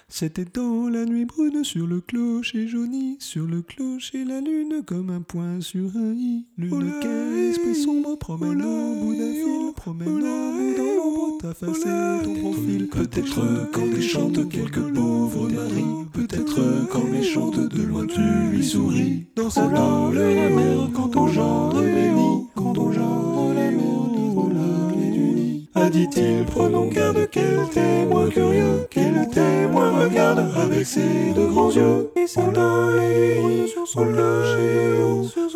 C'était dans la nuit brune sur le clocher jauni, sur le clocher la lune comme un point sur un i. Lune quel esprit sombre promène au bout d'un fil, promène au bout dans l'ombre ta face et ton profil. Peut-être quand déchante quelques pauvres maris, peut-être quand méchante de loin tu lui souris. Dans sa tente la mer quand ton gendre bénit, quand ton gendre la mer devant la clé du lit. A dit-il prenons garde quel témoin curieux, quel témoin regarde avec ses deux grands yeux. Et s'endort sur son clocher haut.